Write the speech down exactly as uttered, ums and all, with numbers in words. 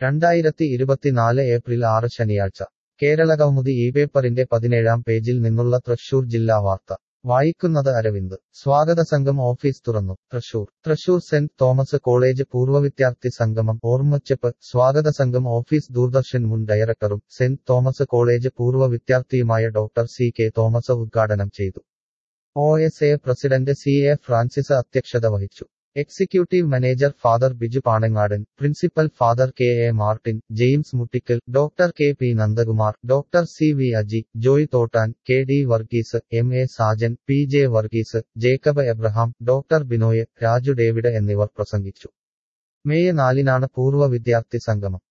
രണ്ടായിരത്തി ഇരുപത്തിനാല് ഏപ്രിൽ ആറ് ശനിയാഴ്ച കേരളകൗമുദി ഈ പേപ്പറിന്റെ പതിനേഴാം പേജിൽ നിന്നുള്ള തൃശൂർ ജില്ലാ വാർത്ത വായിക്കുന്നത് അരവിന്ദ് സ്വാഗതസംഘം ഓഫീസ് തുറന്നു Thrissur Thrissur saint Thomas college പൂർവ്വവിദ്യാർത്ഥി സംഗമം ഓർമ്മച്ചെപ്പ് സ്വാഗതസംഘം ഓഫീസ് ദൂരദർശൻ മുൻ ഡയറക്ടറും സെന്റ് തോമസ് കോളേജ് പൂർവ്വ വിദ്യാർത്ഥിയുമായ ഡോക്ടർ സി കെ തോമസ് ഉദ്ഘാടനം ചെയ്തു. O S A president C A Francis അധ്യക്ഷത വഹിച്ചു. Executive manager father Biju Panangadan, principal father K A Martin, James Muttikkal, doctor K P Nandakumar, doctor C V Aji, Joy Thottan, K D Varghese, M A Sajan, P J Varghese, Jacob Abraham, doctor Binoy, Raju David എന്നിവർ പ്രസംഗിച്ചു. May നാലിനാണ് പൂർവ്വ വിദ്യാർത്ഥി സംഗമം.